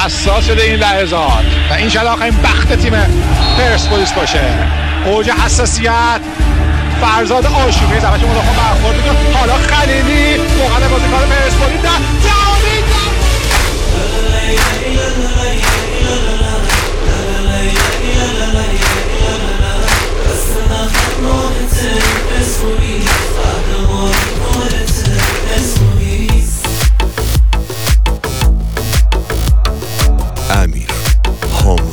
حساس شده این لحظات و این شاید آخرین بخت تیم پرسپولیس باشه. اوج حساسیت فرزاد آشوری زبش مدافع برخورد میکنه. حالا خلیلی موقع بازیکن پرسپولیس در جهانی امیر هامونی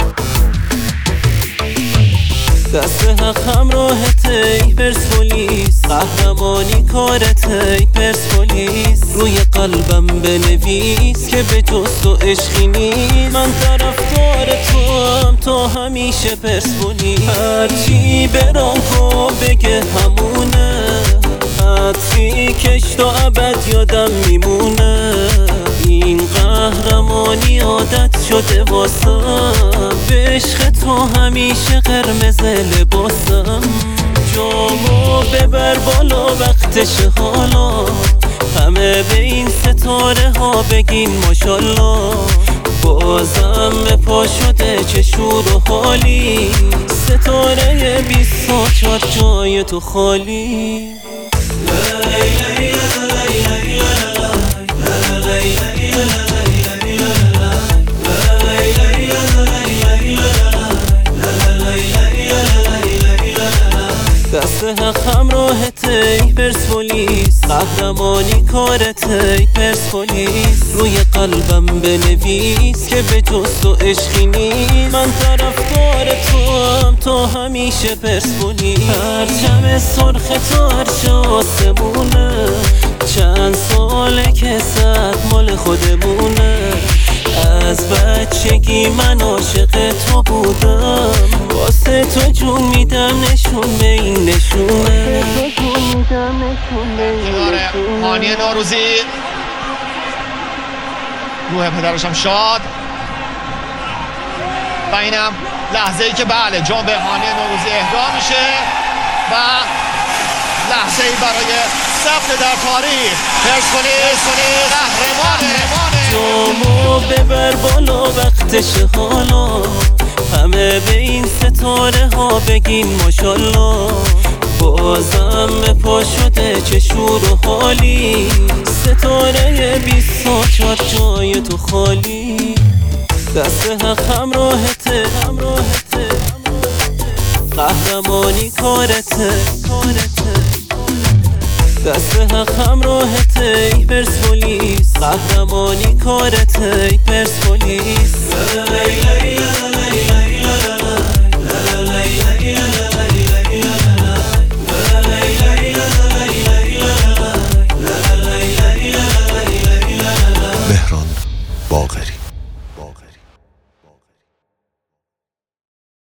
دست حق همراهت ای پرسپولیس، قهرمانی کارت ای پرسپولیس. روی قلبم بنویس که به جز تو عشقی نیست. من طرفدار توام تا همیشه پرسپولیس. هرچی برام کن بگه همونه، حدفی کش تا ابد یادم میمونه. این قهرمانی عادت شده واسم، به عشق تو همیشه قرمز لباسم. جامو ببر بالا وقتش حالا، همه به این ستاره ها بگین ماشالله. بازم پا شده چه شور و حالی، ستاره 24 جای تو خالی. دست حق همراهت ای پرسپولیس، قهرمانی کارت ای پرسپولیس. روی قلبم بنویس که به جز تو عشقی نیست. من طرفدار توام تا همیشه پرسپولیس. پرچم سرخ تو عرش آسمونه، چند ساله که صد مال خودمونه. از بچگی من عاشق تو بودم، واسه تو جون میدم نشون به این نشونه. هانی نوروزی، روح پدرشم شاد و اینم لحظه ای که بله جام به هانی نوروزی اهدا میشه و لحظه ای برای ثبت در تاریخ پرسپولیس قهرمانه. جامو ببر بالا وقتش حالا، همه به این ستاره ها بگین ماشالله. بازم پا شده چه شور و حالی، ستاره 24 جای تو خالی. دست حق همراهته، قهرمانی کارته. دست حق همراهت ای پرسپولیس، قهرمانی کارت ای پرسپولیس.